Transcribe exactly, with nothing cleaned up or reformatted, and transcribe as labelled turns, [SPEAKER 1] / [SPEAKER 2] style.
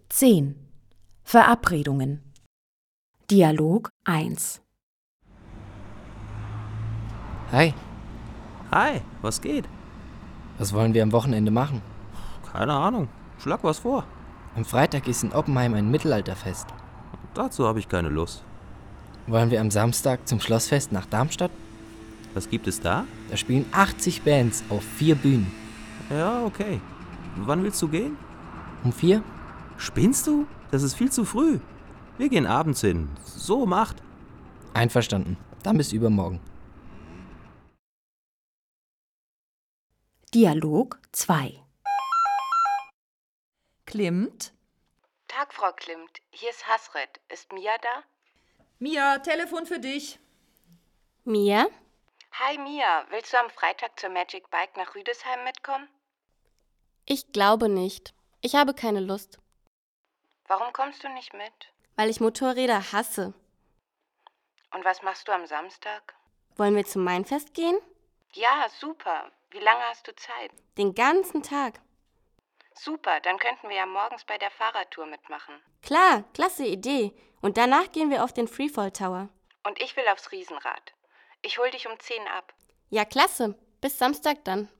[SPEAKER 1] zehn. Verabredungen. Dialog eins.
[SPEAKER 2] Hi,
[SPEAKER 3] Hi, was geht?
[SPEAKER 2] was wollen wir am Wochenende machen?
[SPEAKER 3] Keine Ahnung. Schlag was vor.
[SPEAKER 2] Am Freitag ist in Oppenheim ein Mittelalterfest.
[SPEAKER 3] Dazu habe ich keine Lust.
[SPEAKER 2] Wollen wir am Samstag zum Schlossfest nach Darmstadt?
[SPEAKER 3] Was gibt es da?
[SPEAKER 2] Da spielen achtzig Bands auf vier Bühnen.
[SPEAKER 3] Ja, okay. Wann willst du gehen?
[SPEAKER 2] Um vier?
[SPEAKER 3] Spinnst du? Das ist viel zu früh. Wir gehen abends hin. So um acht.
[SPEAKER 2] Einverstanden. Dann bis übermorgen.
[SPEAKER 1] Dialog zwei.
[SPEAKER 4] Klimt?
[SPEAKER 5] Tag, Frau Klimt. Hier ist Hasret. Ist Mia da?
[SPEAKER 4] Mia, Telefon für dich.
[SPEAKER 6] Mia?
[SPEAKER 5] Hi, Mia. Willst du am Freitag zur Magic Bike nach Rüdesheim mitkommen?
[SPEAKER 6] Ich glaube nicht. Ich habe keine Lust,
[SPEAKER 5] Warum kommst du nicht mit?
[SPEAKER 6] weil ich Motorräder hasse.
[SPEAKER 5] Und was machst du am Samstag?
[SPEAKER 6] Wollen wir zum Mainfest gehen?
[SPEAKER 5] Ja, super. Wie lange hast du Zeit?
[SPEAKER 6] Den ganzen Tag.
[SPEAKER 5] Super, dann könnten wir ja morgens bei der Fahrradtour mitmachen.
[SPEAKER 6] Klar, klasse Idee. Und danach gehen wir auf den Freefall Tower.
[SPEAKER 5] Und ich will aufs Riesenrad. Ich hol dich um zehn ab.
[SPEAKER 6] Ja, klasse. Bis Samstag dann.